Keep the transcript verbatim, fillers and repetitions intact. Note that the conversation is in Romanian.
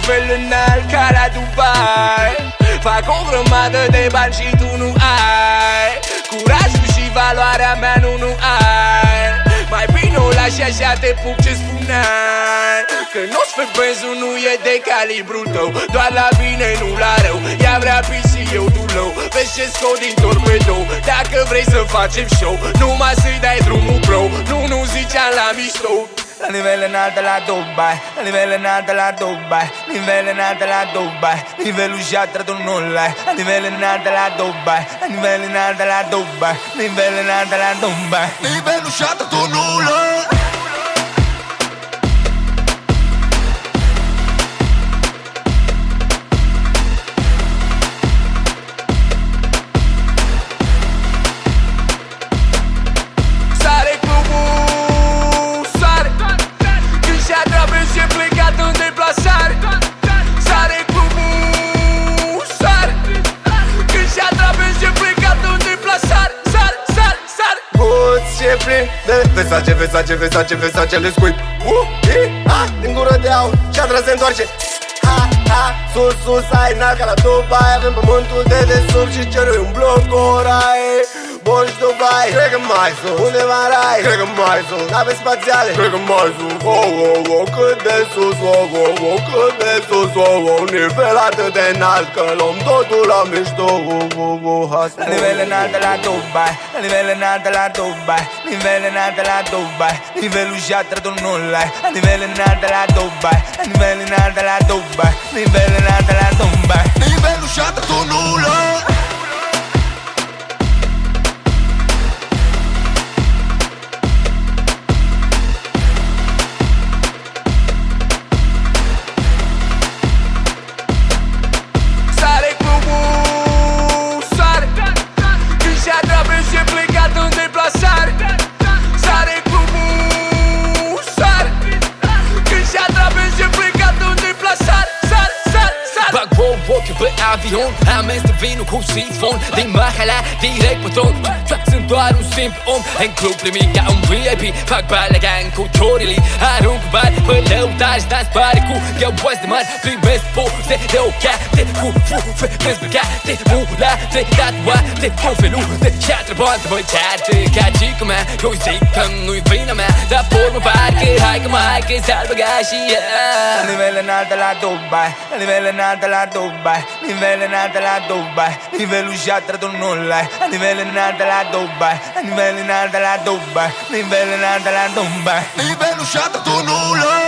nivel înalt ca la Dubai. Fac o grămadă de bani și tu nu ai curajul și valoarea mea nu, nu ai. Mai bine o lași așa, te pup ce spuneai, că n-o-ți fă benzul, nu e de calibrul tău. Doar la bine, nu la rău. Ea vrea pis și eu dulău. Vezi ce scot din torpedou. Dacă vrei să facem show, numai să-i dai drumul, bro. Nu, nu ziceam la mișto. La nivel înalt de la Dubai, la nivel înalt de la Dubai, nivel înalt de la Dubai, nivelul jatră tu nu l-ai. La nivel înalt de la Dubai, la nivel înalt de la Dubai, nivel înalt de la Dubai, nivelul jatră tu nu l-ai. Versace, Versace, Versace, Versace, le scuip uh, i, ah, din gură de aur, ceatra se întoarce. Ha, ha, sus, sus, ai înalt ca la Dubai. Avem pământul de desubt și cerul un bloc cu orai. Bun și Dubai, cred că mai sus. Undeva în rai, cred că mai sus. Nave spațiale, cred că mai sus. Oh, oh, oh, cât de sus, oh, oh, oh, cât de sus, oh, oh. Nivel atât de înalt că luăm totul la mișto, oh, oh, oh. La nivel înalt de la Dubai, la nivel înalt de la Dubai, nivel înalt de la Dubai, nivelul jatră tu nu l-ai. La nivel înalt de la Dubai, la nivel înalt de la Dubai, nivel înalt de la Dubai, nivelul jatră tu nu l-ai. Pe avion, amestec vinul cu sifon din mahala, direct pe tron. Sunt doar un simplu om în club primit ca un V I P. Fac balagan cu ciorilii, arunc bani pe lăutaș, dans pare cu găuați de mari. Primesc poze de ocate cu fufe dezbrăcate, mulate, tatuate cu felute și atrăbante. Mă ceartă ca cică mea, eu zic că nu-i vina mea, dar por mă parcă, hai că mai că s-ar băga și ea. La nivel înalt de la Dubai, la nivel înalt de la Dubai, nivel înalt de la Dubai, nivelul jatră tu nu l-ai. La nivel înalt de la Dubai, la nivel înalt de la Dubai, nivel înalt de la Dubai, nivelul jatră tu nu l-ai.